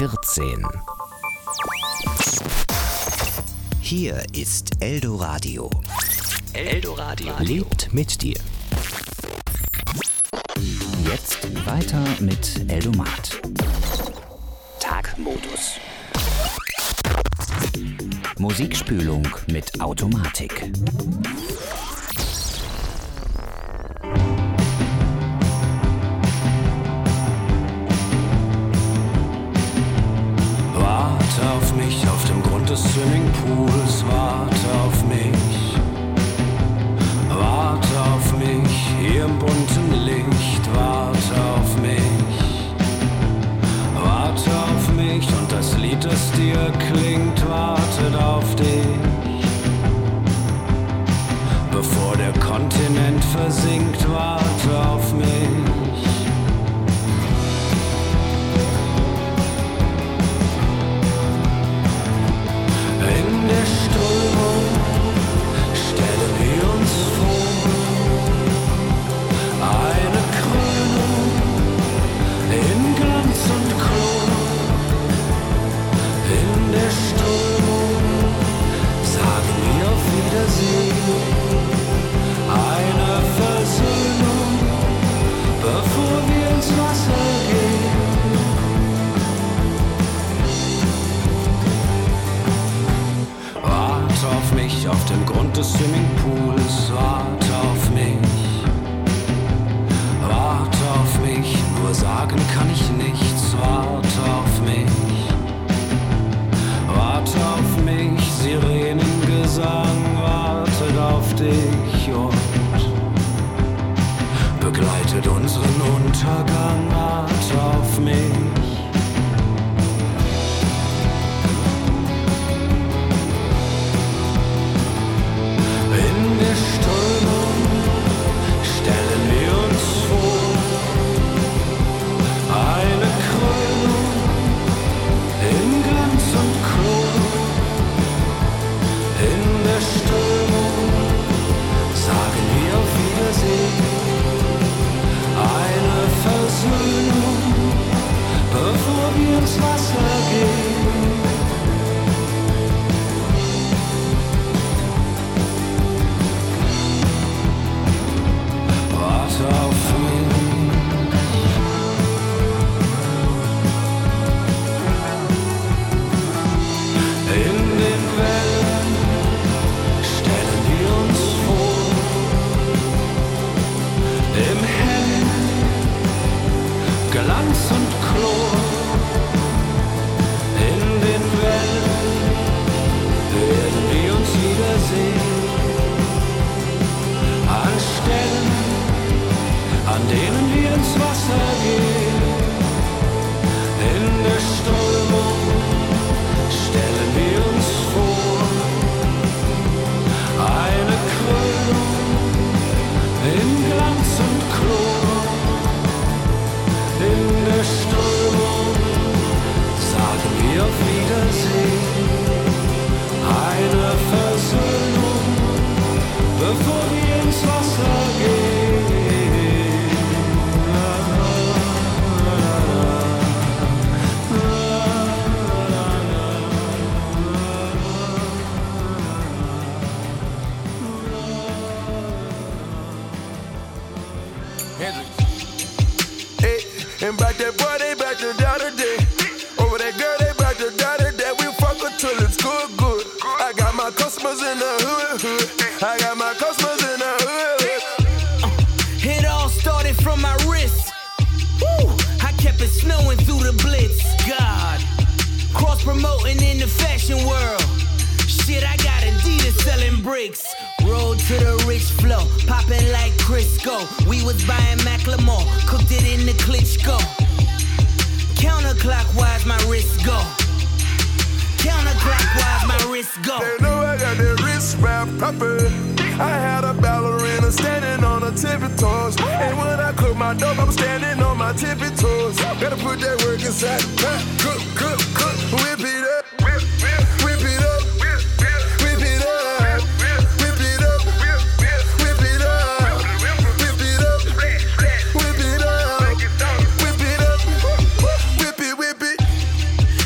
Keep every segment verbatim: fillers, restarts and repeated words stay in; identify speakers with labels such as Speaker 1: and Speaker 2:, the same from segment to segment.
Speaker 1: vierzehn. Hier ist Eldoradio. Eldoradio lebt mit dir. Jetzt weiter mit Eldomat. Tagmodus. Musikspülung mit Automatik.
Speaker 2: Warte auf mich auf dem Grund des Swimmingpools, warte auf mich. Warte auf mich hier im bunten Licht, warte auf mich. Warte auf mich und das Lied, das dir klingt, wartet auf dich. Bevor der Kontinent versinkt, warte auf mich. In der Strömung stellen wir uns vor, eine Krönung in Glanz und Chrom. In der Strömung sagen wir auf Wiedersehen, eine Versöhnung, bevor wir ins Wasser gehen. Warte auf mich auf dem Grund des Swimmingpools, warte auf mich. Warte auf mich, nur sagen kann ich nichts, warte auf mich. Warte auf mich, Sirenengesang wartet auf dich und begleitet unseren Untergang, warte auf mich. In der Strömung stellen wir uns vor, eine Krönung in Glanz und Chrom. In der Strömung sagen wir auf Wiedersehen, eine Versöhnung, bevor wir ins Wasser gehen. Warte auf mich. In den Wellen stellen wir uns vor, im hellen Glanz und Chlor. In den Wellen werden wir uns wiedersehen, an Stellen, an denen wir ins Wasser gehen. In der Strömung stellen wir uns vor, eine Krönung in Glanz und Chrom. In der Strömung sagen wir auf Wiedersehen, eine Versöhnung, bevor wir ins Wasser gehen.
Speaker 3: Hey, and back that boy, they back to down today. Over that girl, they back to down today. We fuck her till it's good, good. I got my customers in the hood, hood. I got my customers in the hood.
Speaker 4: Uh, it all started from my wrist. Woo! I kept it snowing through the blitz. God, cross promoting in the fashion world. Shit, I got Adidas selling bricks. Road to the rich flow, popping like Crisco. We was buying Macklemore, cooked it in the Klitschko. Counterclockwise, my wrist go. Counterclockwise, my wrist go.
Speaker 3: They know I got that wrist wrap proper. I had a ballerina standing on her tippy toes. And when I cook my dope, I'm standing on my tippy toes. Gotta put that work inside the pot. Cook, cook, cook, whip it up. Whip, whip, whip it up. Whip, whip, whip it up. Whip it up. Whip it up. Whip it up. Whip it up. Whip it up. Whip it, whip it.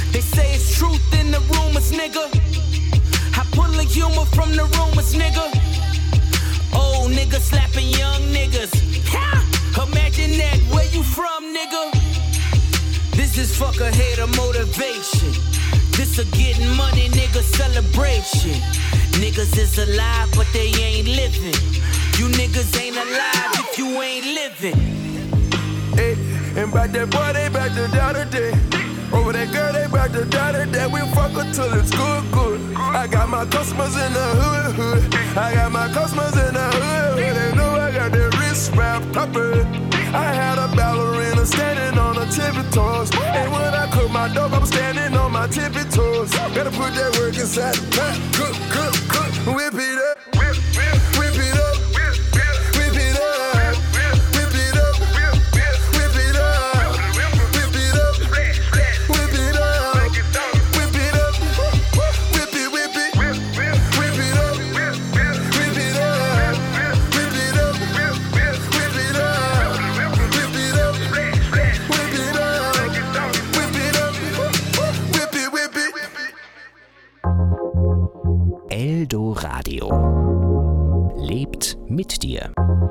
Speaker 4: the rumors, nigga. Old niggas slapping young niggas. Ha! Imagine that, where you from, nigga? This is fuck a hater motivation. This a getting money, nigga, celebration. Niggas is alive, but they ain't living. You niggas ain't alive if you ain't living.
Speaker 3: Hey, and back that boy, they back to die today. Over that girl, they back to die today. We fuck her till it's good, good. I got my customers in the hood, hood. I got my customers in the hood, hood. They know I got that wrist wrapped proper. I had a ballerina standing on her tippy toes. And when I cook my dog, I'm standing on my tippy toes. Better put that work inside the pot. Cook, cook, cook. Whip it up. Whip, whip, whip it up. Whip, whip, whip it up. Whip it up. Whip it up. Whip it up. Whip it up. Whip it up. Whip it, whip it. Whip it up. Whip it up. Whip it up. Whip it up.
Speaker 1: Eldo Radio. Lebt mit dir.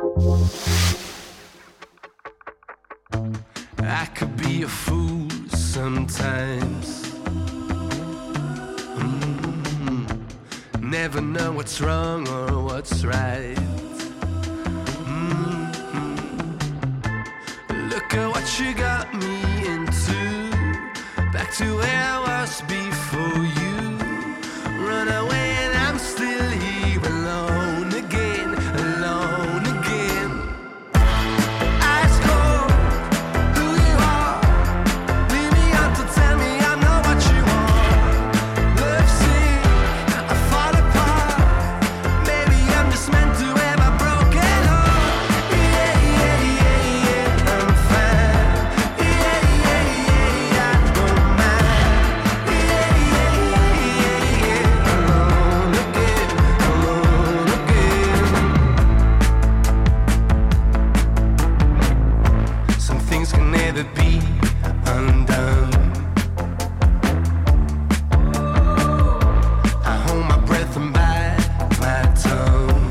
Speaker 2: I could be a fool sometimes. Mm-hmm. Never know what's wrong or what's right. Mm-hmm. Look at what you got me into. Back to where I was before you. Run away and I'm still here alone again, alone again. Ice cold, who you are. Leave me out to tell me I'm not what you want. Love sick, I fall apart. Maybe I'm just meant to have a broken heart. Yeah, yeah, yeah, yeah, I'm fine. Yeah, yeah, yeah, I don't mind. Yeah, yeah, yeah, yeah. Alone again, alone again. Some things can never be undone. I hold my breath and bite my tongue.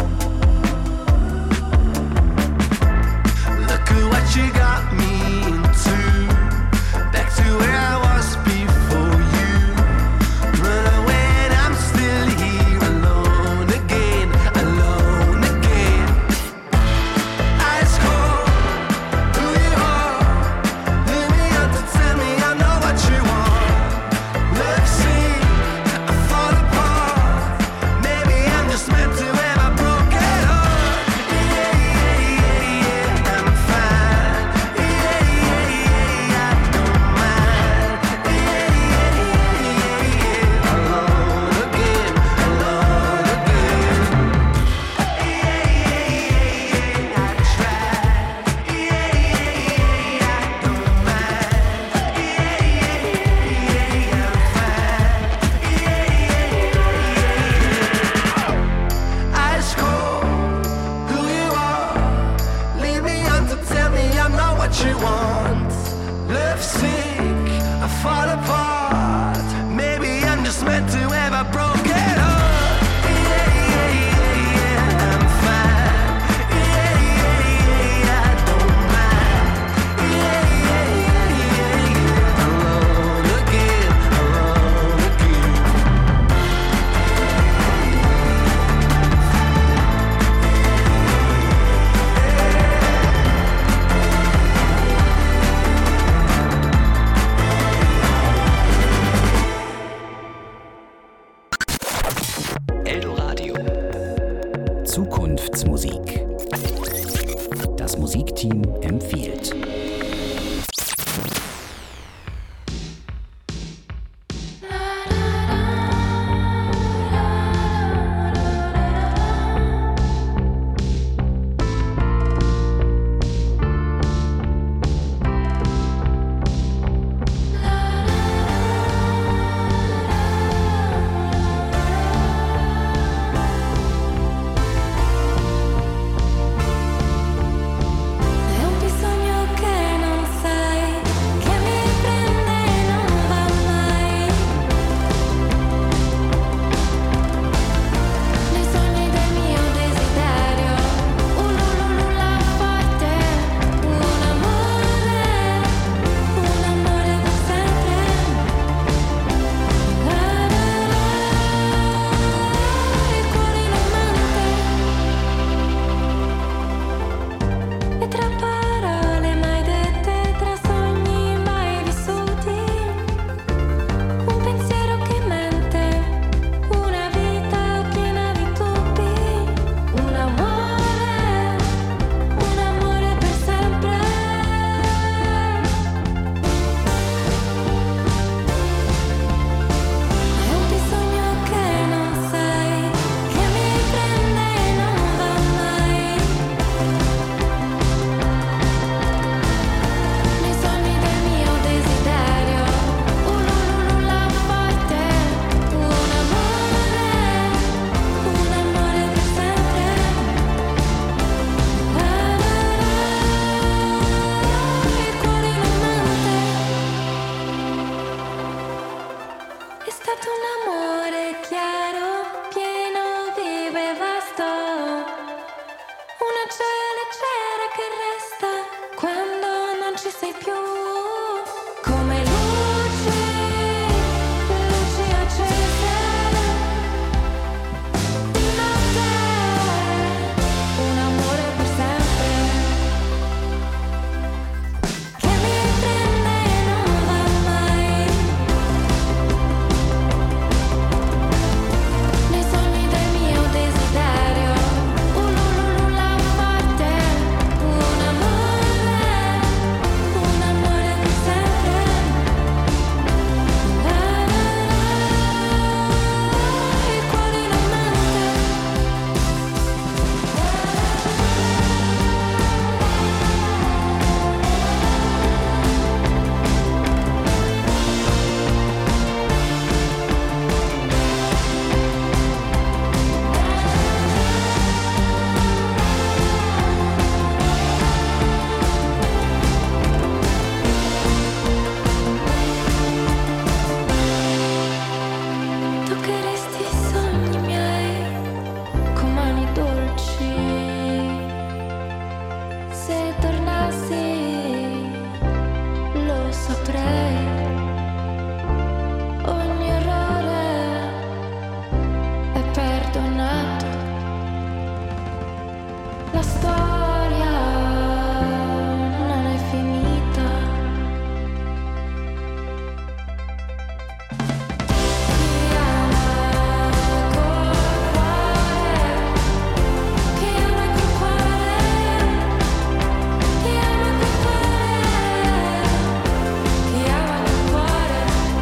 Speaker 2: Look at what you got me into. Back to where I was before you. Run away and I'm still here alone again, alone again. Ice cold, who you are. Leave me out to tell me I know what you want. Love sick, I fall apart. Maybe I'm just meant to have a broken heart. Yeah, yeah, yeah, yeah, I'm fine. Yeah, yeah, yeah, I don't mind. Yeah, yeah, yeah, yeah, alone again, alone again. Yeah, yeah, yeah, yeah, I tried. Yeah, yeah, yeah, I don't mind. Yeah, yeah, yeah, yeah, I'm fine. Yeah, yeah, yeah. Ice cold, who you are. Leave me on to tell me I'm not what you want. Love sick, I fall apart. Maybe I'm just meant to have a broken heart. Yeah, yeah, yeah, yeah, I'm fine. Yeah, yeah, yeah, I don't mind. Yeah, yeah, yeah, yeah, yeah. Alone again, alone again.
Speaker 5: stato un amore chiaro, pieno, vivo e vasto. Una gioia leggera che resta quando non ci sei più. Come luci, luci accese di notte, un amore per sempre che mi prende e non va mai. Nei sogni del mio desiderio, ululula forte, un amore, un amore per sempre. La, la, la, il cuore non mente. Toccheresti i sogni miei con mani dolci. Se tornassi lo saprei. Ogni errore è perdonato. La storia non è finita. Chi ama col cuore, chi ama col cuore, chi ama col cuore, chi ama col cuore.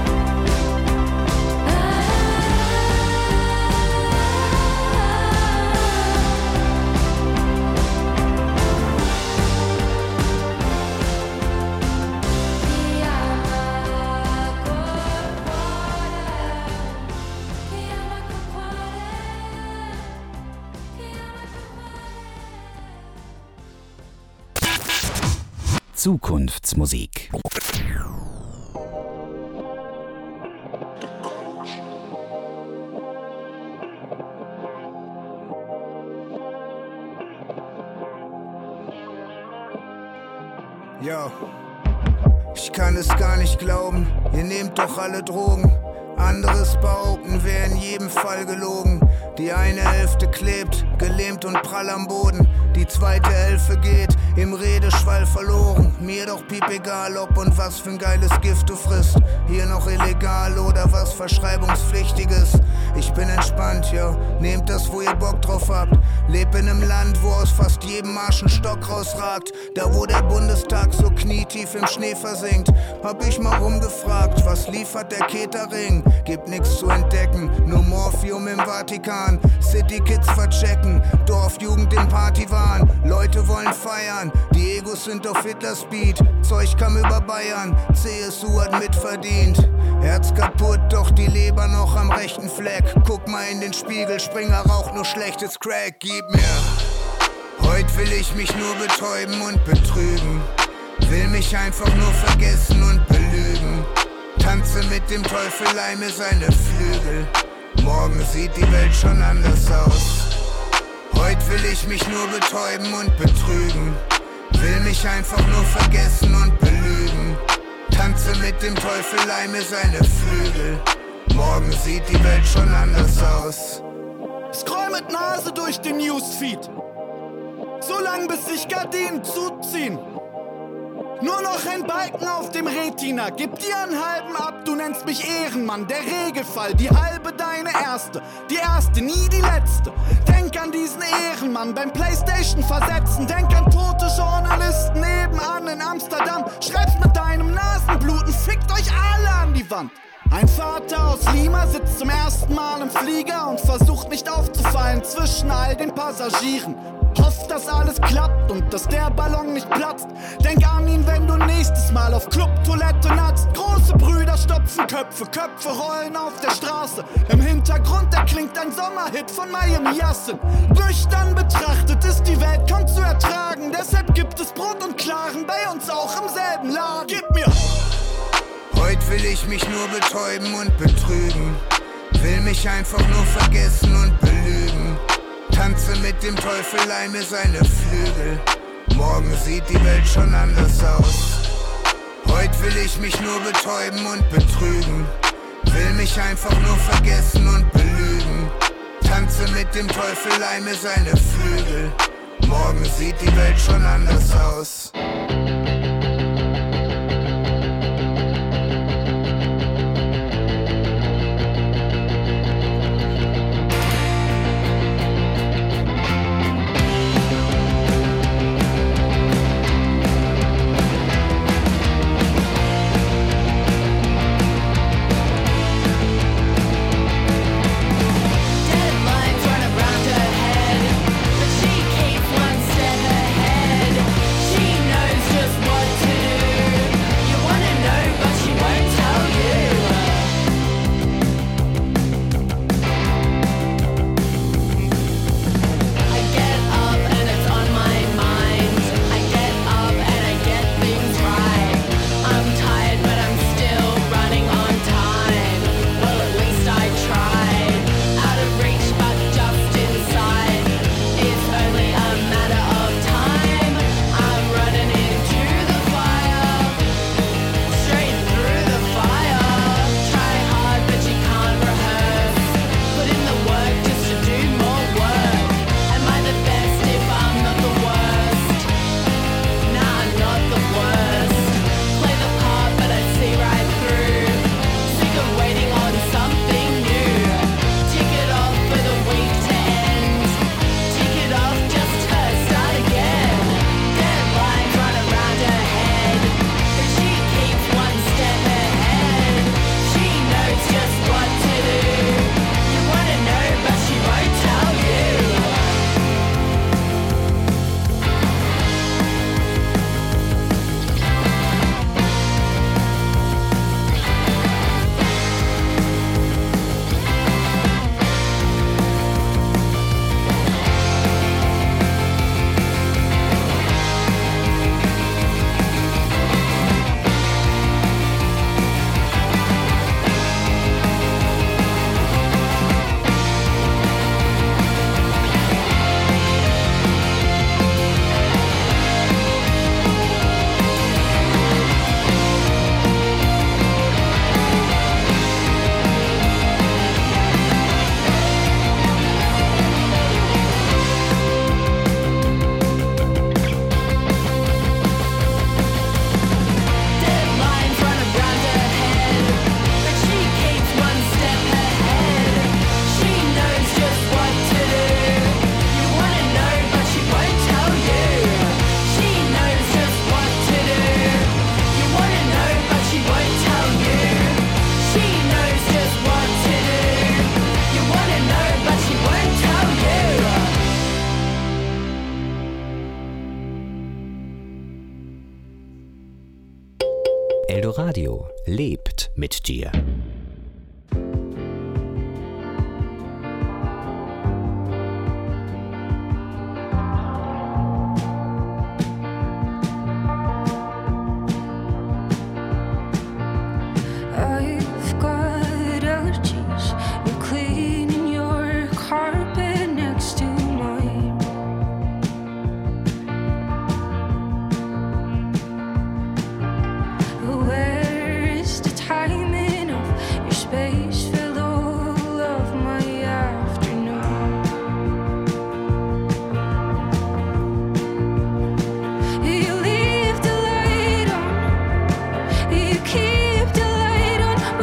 Speaker 5: Chi ama col cuore, chi ama col cuore, chi ama col cuore.
Speaker 1: Zukunftsmusik.
Speaker 6: Yo, ich kann es gar nicht glauben, ihr nehmt doch alle Drogen. Anderes behaupten wäre in jedem Fall gelogen. Die eine Hälfte klebt, gelähmt und prall am Boden. Die zweite Hälfte geht im Redeschwall verloren. Mir doch piep egal, ob und was für ein geiles Gift du frisst. Hier noch illegal oder was Verschreibungspflichtiges. Ich bin entspannt, ja, nehmt das, wo ihr Bock drauf habt. Leb in einem Land, wo aus fast jedem Marsch ein Stock rausragt. Da wo der Bundestag so knietief im Schnee versinkt. Hab ich mal rumgefragt, was liefert der Catering? Gibt nix zu entdecken, nur Morphium im Vatikan. City Kids verchecken, Dorfjugend im Partywahn. Leute wollen feiern, die Egos sind auf Hitlers Beat. Zeug kam über Bayern, C S U hat mitverdient. Herz kaputt, doch die Leber noch am rechten Fleck. Guck mal in den Spiegel, Springer raucht nur schlechtes Crack. Gib mir, heut will ich mich nur betäuben und betrügen. Will mich einfach nur vergessen und belügen. Tanze mit dem Teufel, leime seine Flügel. Morgen sieht die Welt schon anders aus. Heut will ich mich nur betäuben und betrügen. Will mich einfach nur vergessen und belügen. Tanze mit dem Teufel, leime seine Flügel. Morgen sieht die Welt schon anders aus.
Speaker 7: Scroll mit Nase durch den Newsfeed. So lang bis sich Gardinen zuziehen. Nur noch ein Balken auf dem Retina. Gib dir einen halben ab, du nennst mich Ehrenmann. Der Regelfall, die halbe deine erste. Die erste, nie die letzte. Denk an diesen Ehrenmann beim Playstation versetzen. Denk an tote Journalisten nebenan in Amsterdam. Schreib's mit deinem Nasenbluten, fickt euch alle an die Wand. Ein Vater aus Lima sitzt zum ersten Mal im Flieger und versucht nicht aufzufallen zwischen all den Passagieren. Hofft, dass alles klappt und dass der Ballon nicht platzt. Denk an ihn, wenn du nächstes Mal auf Clubtoilette natzt. Große Brüder stopfen Köpfe, Köpfe rollen auf der Straße. Im Hintergrund erklingt ein Sommerhit von Miami Yassin. Nüchtern betrachtet ist die Welt kaum zu ertragen. Deshalb gibt es Brot und Klaren bei uns auch im selben Laden. Gib mir!
Speaker 6: Heute will ich mich nur betäuben und betrügen. Will mich einfach nur vergessen und belügen. Tanze mit dem Teufel, leih mir seine Flügel. Morgen sieht die Welt schon anders aus. Heute will ich mich nur betäuben und betrügen. Will mich einfach nur vergessen und belügen. Tanze mit dem Teufel, leih mir seine Flügel. Morgen sieht die Welt schon anders aus.
Speaker 1: Eldoradio lebt mit dir.
Speaker 5: Keep the light on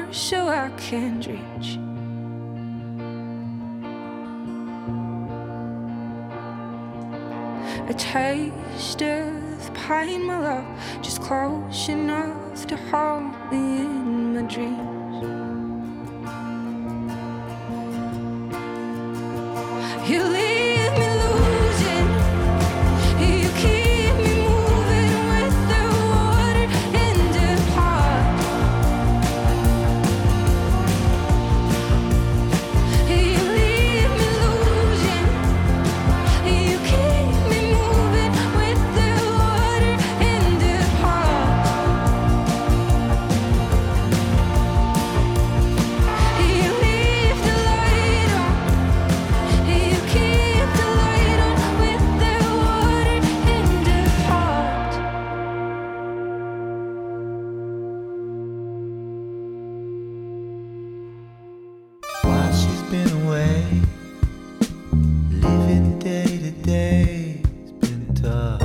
Speaker 5: so I can't reach. A taste of pain, my love, just close enough to hold me in my dreams. You leave me losing, you keep me moving with the water in the heart. You leave me losing, you keep me moving with the water in the heart. You leave the light on. You keep the light on with the water in the heart.
Speaker 8: While she's been away, living day to day has been tough.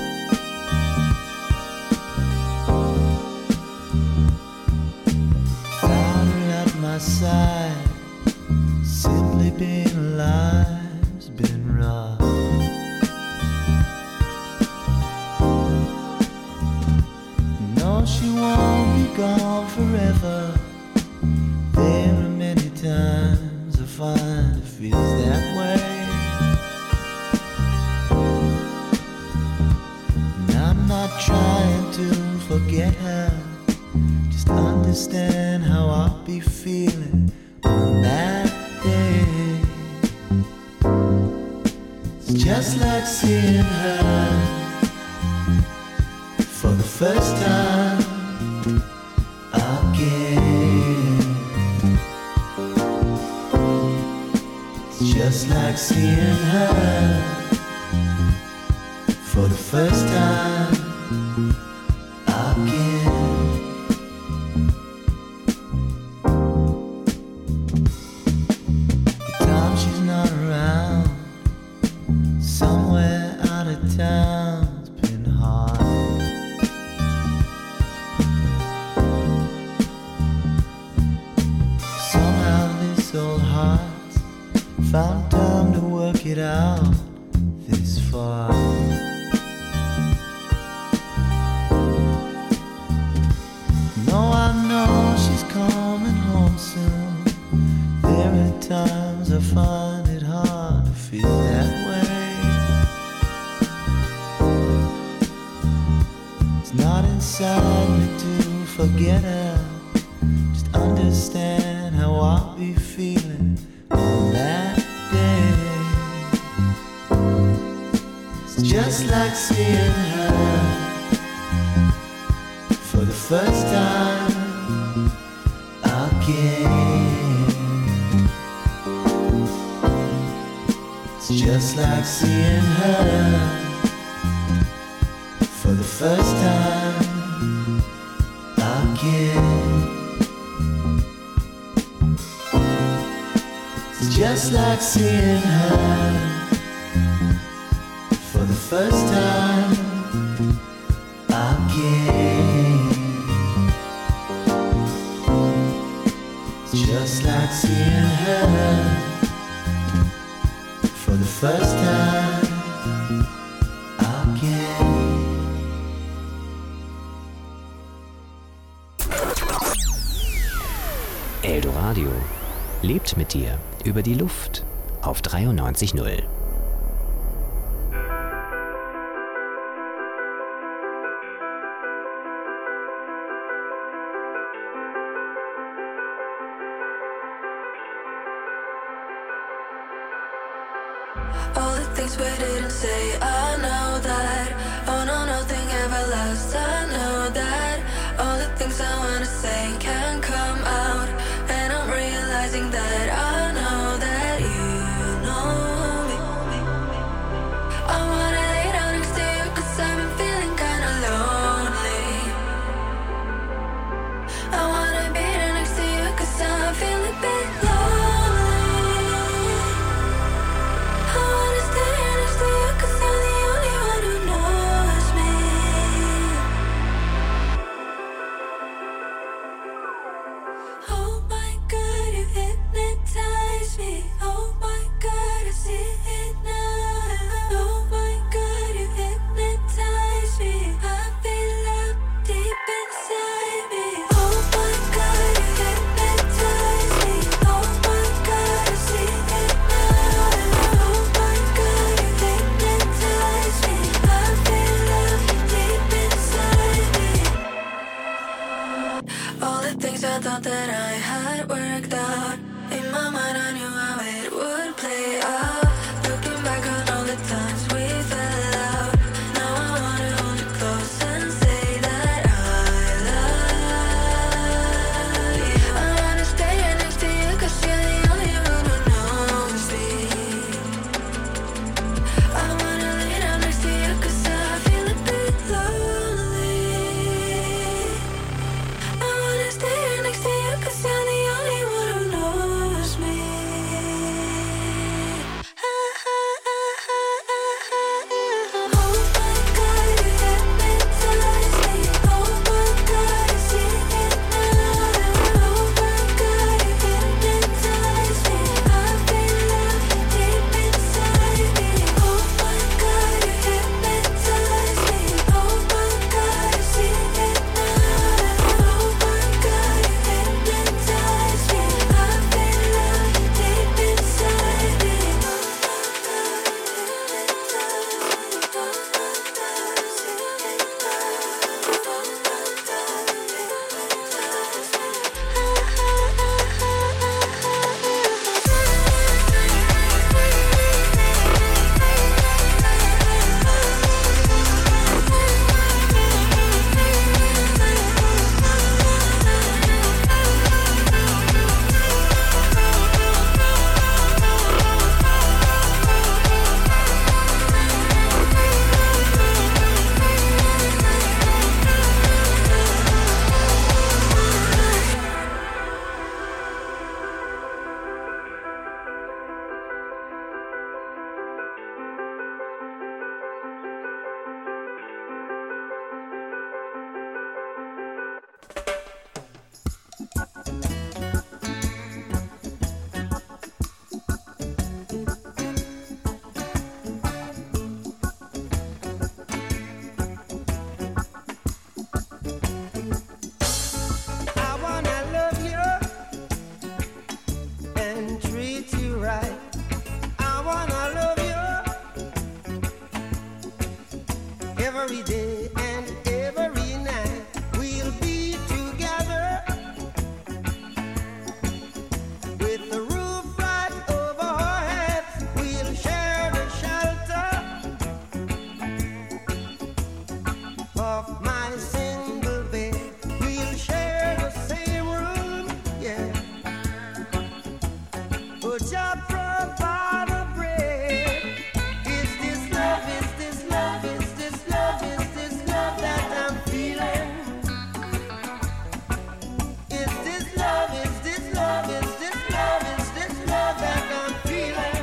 Speaker 8: Found her at my side, simply being alive has been rough. No, she won't be gone forever. There are many times I find it feels that way. And I'm not trying to forget her, just understand how I'll be feeling on that day. It's just like seeing her for the first time again. It's just like seeing her for the first time again. The time she's not around, somewhere out of town's been hard. Somehow this old heart found time to work it out this far. No, I know she's coming home soon. There are times I find it hard to feel that way. It's not inside me to forget her, just understand how I'll be feeling on that day. It's just like seeing her for the first time again. It's just like seeing her for the first time again. It's just like seeing her for the first time again. It's just like seeing her for the first time again.
Speaker 1: Eldoradio lebt mit dir über die Luft auf dreiundneunzig Komma null.
Speaker 5: All the things we didn't say, I know that. Oh no, nothing ever lasts, I know that. All the things I wanna say can't come out, and I'm realizing that I know that you know me. I wanna lay down next to you, cause I've been feeling kinda lonely. I wanna be there next to you, cause I'm feeling a bit lonely. I wanna stay next to you, cause I'm the thought that I had worked out. In my mind I knew how it would play out. Looking back on all the times we fell out, now I wanna hold you close and say that I love you. I wanna stay right next to you 'cause you're the only one who knows me. I wanna lay down next to you 'cause I feel a bit lonely. I wanna stay right next to you 'cause you're the only one who knows me. Oh my God, you hypnotize me. Oh my God, I see it now. Oh my God, you hypnotize me. I feel love deep inside me. Oh my God, you hypnotize me. Oh my God, I see it now. Oh my God, you hypnotize me. I feel love deep inside me.
Speaker 9: I wanna love you and treat you right. I wanna love you every day and every night. We'll be together with the roof right over our heads. We'll share the shelter of my single bed. We'll share the same room, yeah. But just provide a bread. Is this love? Is this love? Is this love? Is this love that I'm feeling? Is this love? Is this love? Is this love? Is this love that I'm feeling?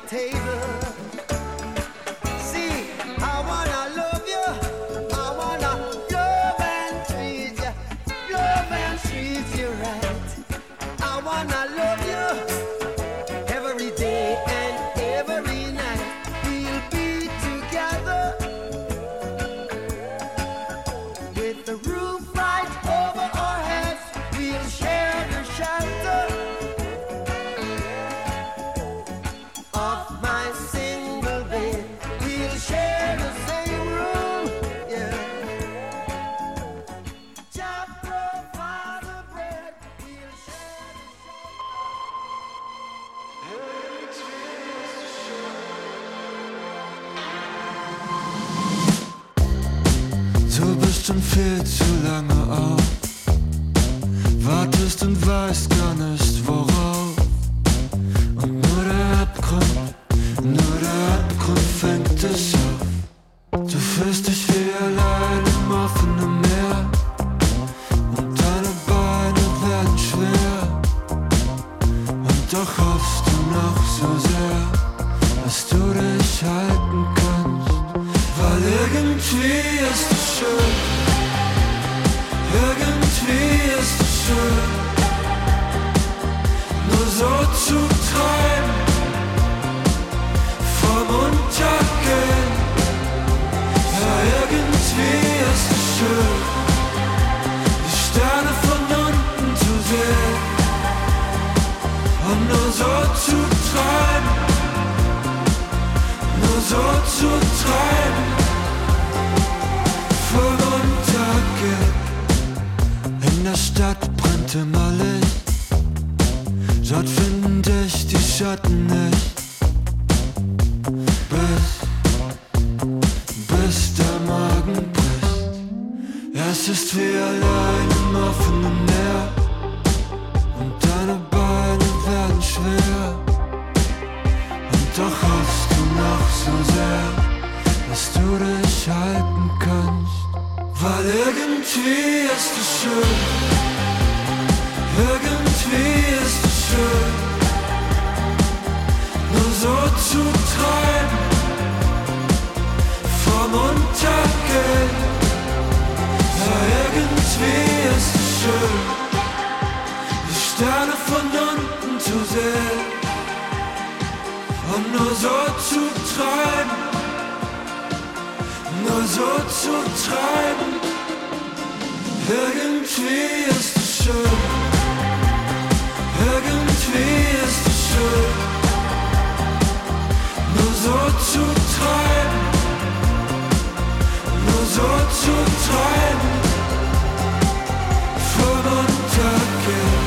Speaker 9: table. See, I wanna love you, I wanna love and treat you, love and treat you right. I wanna love you every day and every night. We'll be together with the roof right over our heads. We'll share the shelter of my single bed. We'll share the same room, yeah. Jah provide the bread. We'll share
Speaker 3: Du bist schon viel zu lange auf, wartest und weißt gar nicht worauf. Und nur der Abgrund, nur der Abgrund fängt dich auf. Du fühlst dich wie allein im offenen Meer und deine Beine werden schwer. Und doch hoffst du noch so sehr, dass du dich halten kannst. Weil irgendwie ist es schön, irgendwie ist es schön, nur so zu träumen, vom Untergehen. Ja, irgendwie ist es schön, die Sterne von unten zu sehen und nur so zu träumen, nur so zu träumen, vom Untergehen. In der Stadt brennt immer Licht, dort finden dich die Schatten nicht. Bis, bis der Magen bricht. Es ist wie allein im offenen Meer und deine Beine werden schwer. Und doch hoffst du noch so sehr, dass du dich halten kannst. Weil irgendwie ist es schön, irgendwie ist es schön, nur so zu träumen, vom Untergehen. Ja, irgendwie ist es schön, die Sterne von unten zu sehen und nur so zu träumen, nur so zu treiben. Irgendwie ist es schön, irgendwie ist es schön, nur so zu treiben, nur so zu treiben, vom Untergehen.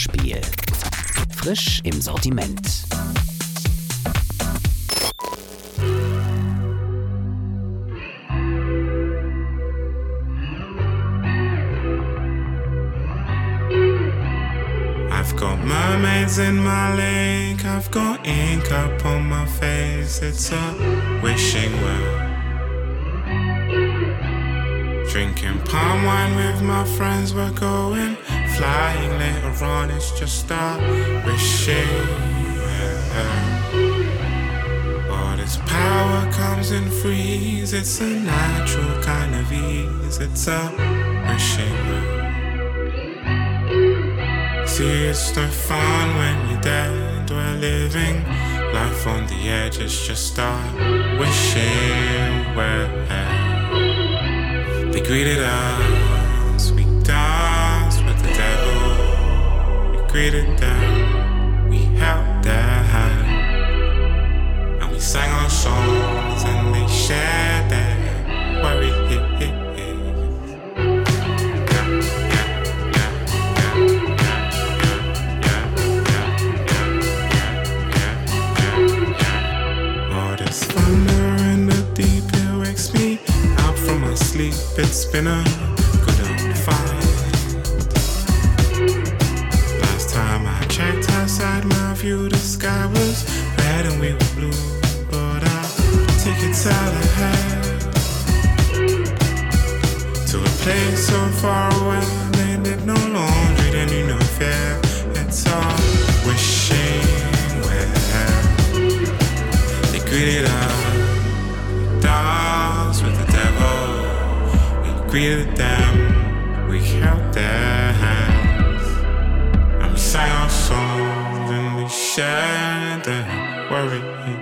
Speaker 1: Vorspiel. Frisch im Sortiment.
Speaker 10: I've got mermaids in my lake, I've got ink up on my face, it's a wishing well. Drinking palm wine with my friends, we're going flying later on, it's just a wishing well. All this power comes in freeze, it's a natural kind of ease, it's a wishing well. See, it's no fun when you're dead. We're living life on the edge. It's just a wishing well. They greeted us. We danced with the devil. We greeted them. We held their hand. And we sang our songs and they shared their worry. It's been a good old fight. Last time I checked outside my view, the sky was red and we were blue. But I'll take it out ahead to a place so far away. They did no laundry, they knew no fear. It's all wishing well. They greeted us, danced with the devil. Greeted them, we held their hands, and we sang our songs and we shared their worry.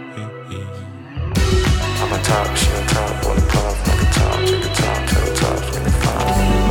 Speaker 10: I'm on top, she on top, on the puff, like a top, check a top, tell the top, in the five.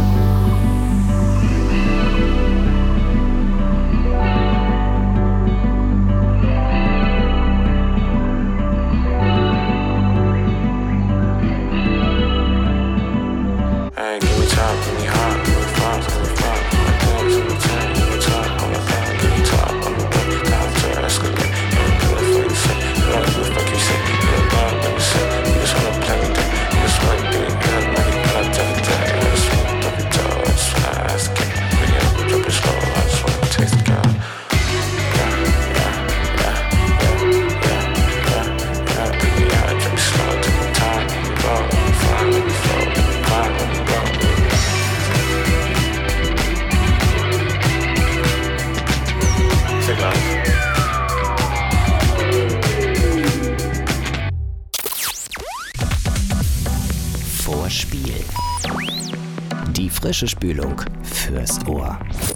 Speaker 1: Vorspiel. Die frische Spülung fürs Ohr.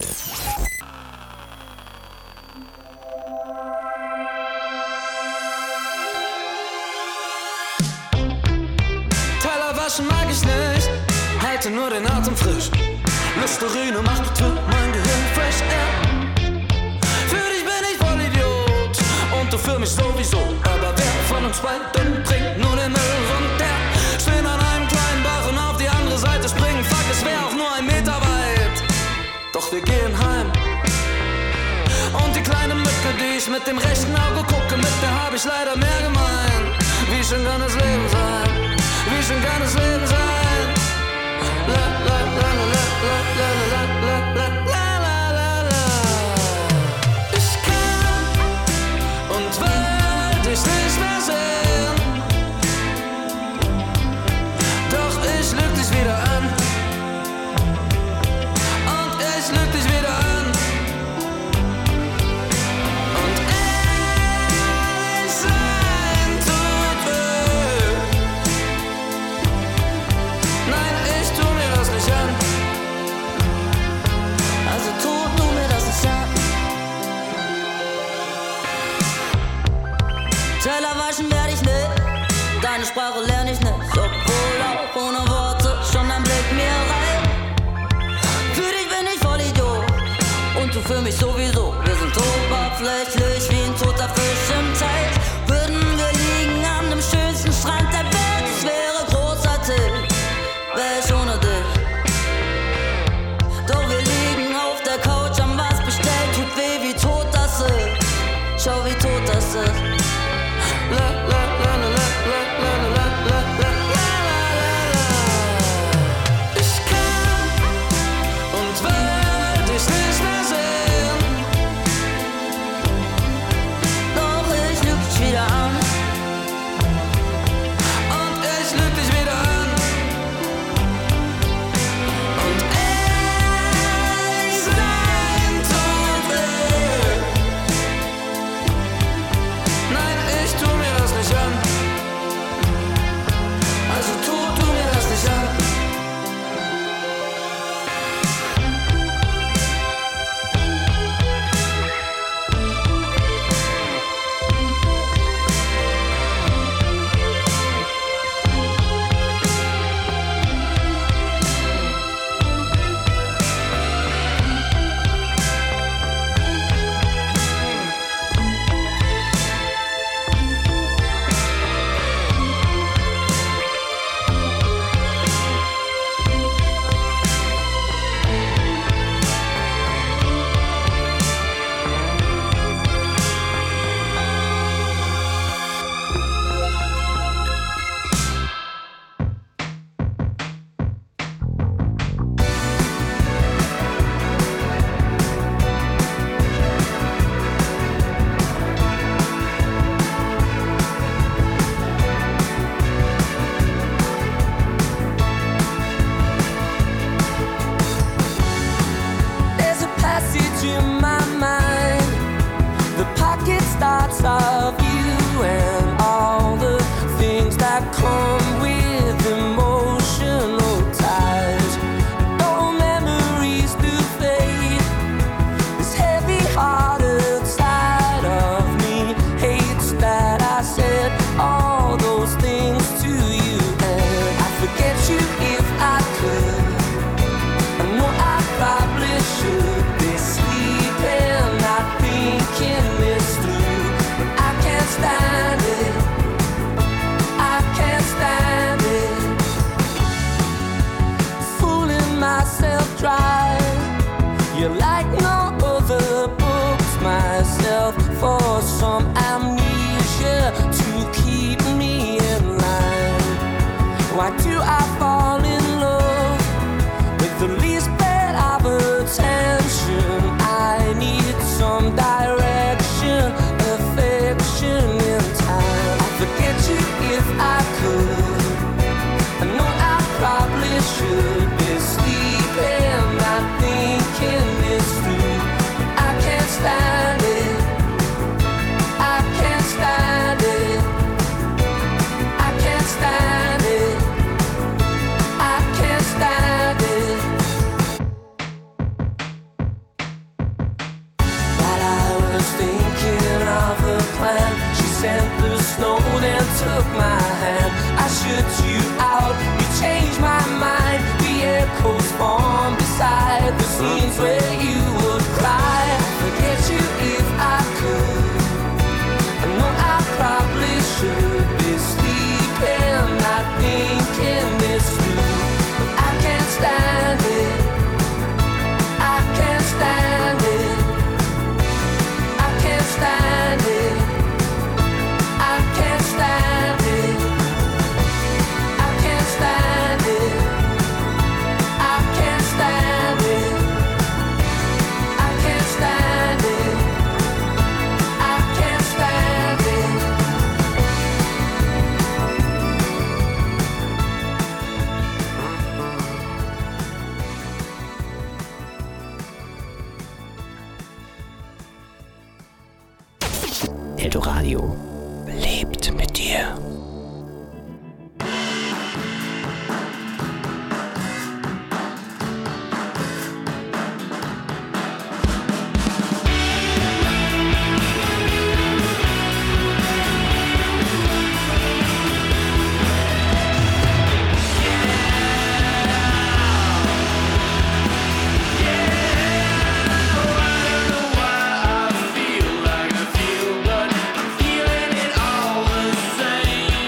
Speaker 4: Teller waschen mag ich nicht, halte nur den Atem frisch. Listerine macht für mein Gehirn fresh air. Für dich bin ich voll Idiot und du für mich sowieso. Aber wer von uns beiden bringt nur den Müll runter? Stehen an einem kleinen Bach und auf die andere Seite springen. Fuck, es wär auch nur ein Meter weit. Doch wir gehen heim. Und die kleine Mücke, die ich mit dem rechten Auge gucke, mit der hab ich leider mehr gemein. Wie schön kann das Leben sein? Wie schön kann das Leben sein? La la la la la la la la la la la la la. Ich kann und will dich nicht mehr sehen. Doch ich lüg dich wieder an. Und ich lüg dich wieder an. Und ehrlich sein tut weh. Nein, ich tu mir das nicht an. Also tu du mir das nicht an.
Speaker 11: Teller waschen werd ich nicht, deine Sprache lern ich nicht. Obwohl auch ohne Worte schon ein Blick mir rein. Für dich bin ich voll Idiot und du für mich sowieso. Wir sind oberflächlich wie ein toter Fisch im Teich. Würden wir liegen an dem schönsten Strand der Welt, es wäre großartig, wär ich ohne dich. Doch wir liegen auf der Couch, haben was bestellt. Straße. La, la, la, la, la, la, la, la, la, la, la, la, la. Ich kann und will dich nicht mehr sehen. Doch ich lüg dich wieder an. Und ich lüg dich wieder an. Und ich sein Tod will. Nein, ich tu mir das nicht an. Also tu, tu mir das nicht an. There's a passage in my mind. The pocket starts of you and all the things that come with emotional ties. Though memories do fade, this heavy-hearted side of me hates that I said all those things to you. And I'd forget you if I could. I know I probably should be sleeping, not thinking this through. But I can't stand it. I can't stand it. Fooling myself dry. You're like no other books, myself, for some amnesia to keep me in line. Why do I fall in love with the least bit of attention? I need some direction, affection in time. I'd forget you if I could. I know I probably should be sleeping, not thinking this through. But I can't stand it. I can't stand it. I can't stand it. I can't stand it. While I was thinking of the plan, she sent the snow, then took my hand. I shut you out, you changed my mind. The echoes form beside the scenes where you would cry. Forget you if I could. I know I probably should be sleeping, not thinking this through. But I can't stand it. I can't stand it. I can't stand it. I can't stand it. I can't stand it. I can't stand it. I can't stand it. I can't stand it.
Speaker 1: Eldoradio lebt mit dir.
Speaker 2: Feeling it all the same.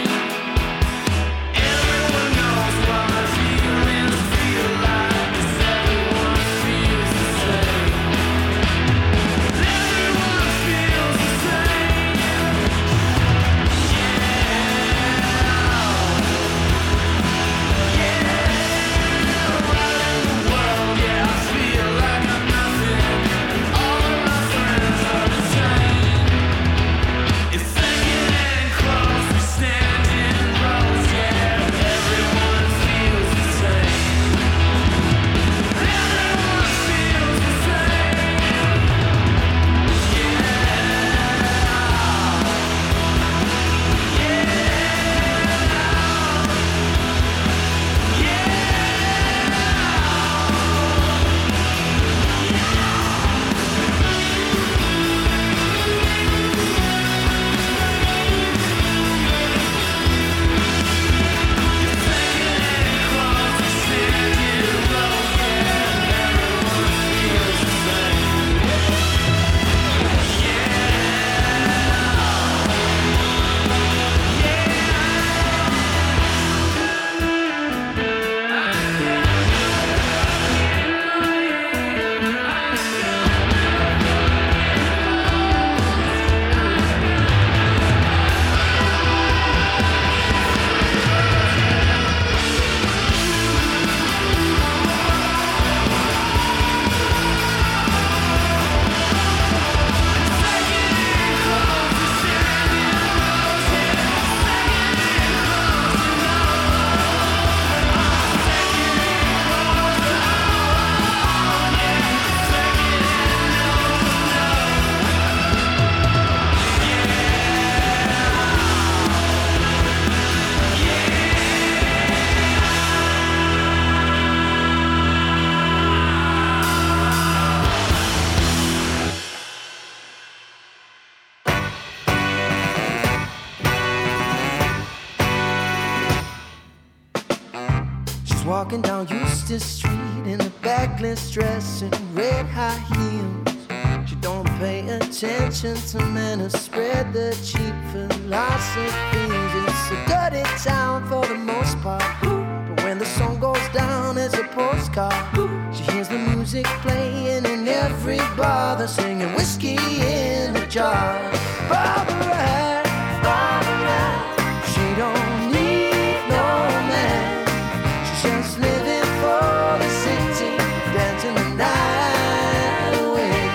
Speaker 8: walking down Eustis Street in a backless dress and red high heels. She don't pay attention to men who spread the cheap philosophies. It's a dirty town for the most part, but when the sun goes down it's a postcard. She hears the music playing in every bar. They're singing whiskey in a jar. Barbara, Barbara, she don't need no man. She's just living for the city, dancing the night away.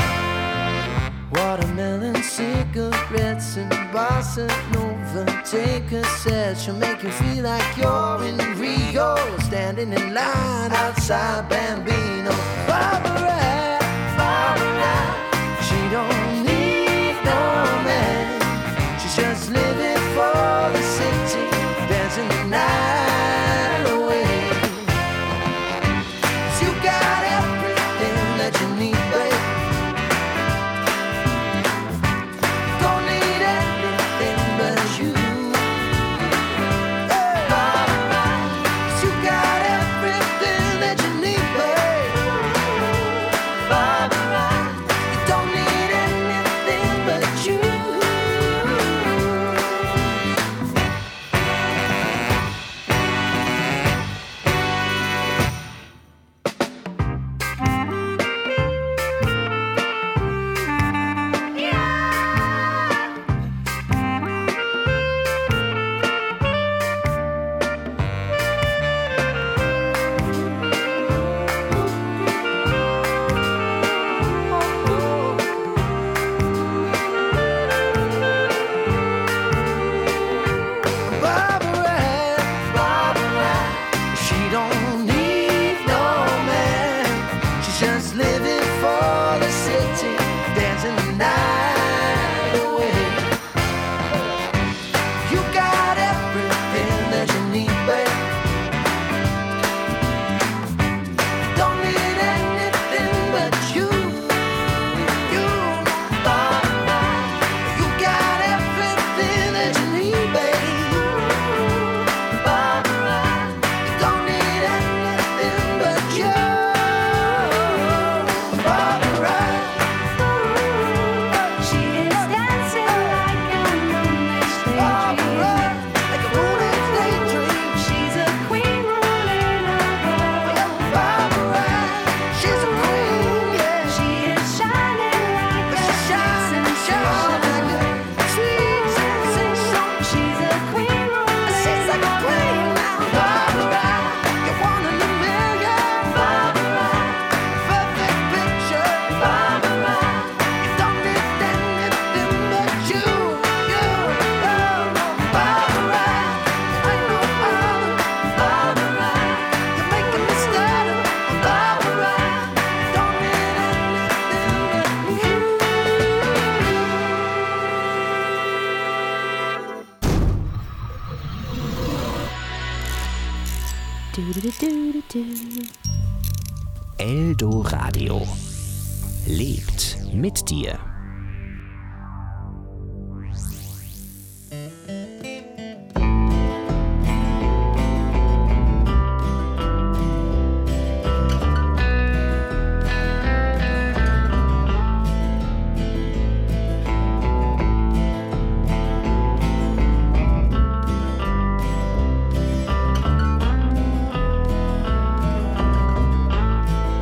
Speaker 8: Watermelon cigarettes and bossa nova. Take a set, she'll make you feel like you're in Rio, standing in line outside Bambino. Barbara, Barbara, she don't need no man. She's just living for the city, dancing the night away. 'Cause you got everything that you need, babe. Don't need anything but you. Barbara, 'cause you got everything that you need, babe. Barbara, you don't need anything but you. Barbara, Barbara, she don't need no man. She's just living for the city, dancing the night away. You got everything that you need, babe. Don't need anything but you. You, Barbara, you got everything that you need, babe. Barbara, you don't need anything but you. Barbara, she is dancing like a moonlit daydream. Like a moonlit daydream. She's a queen ruling a world. Barbara, she's a queen, yeah. She is shining like a sensation. Sweet sensation. She's a queen ruling. She's like a queen now. Barbara, you're one in a million. Barbara, perfect picture. Barbara, you don't need anything but you. You, you, Barbara, ain't no other. Barbara, you're making me stutter. Barbara, don't need anything but you.
Speaker 1: Eldo Radio lebt mit dir.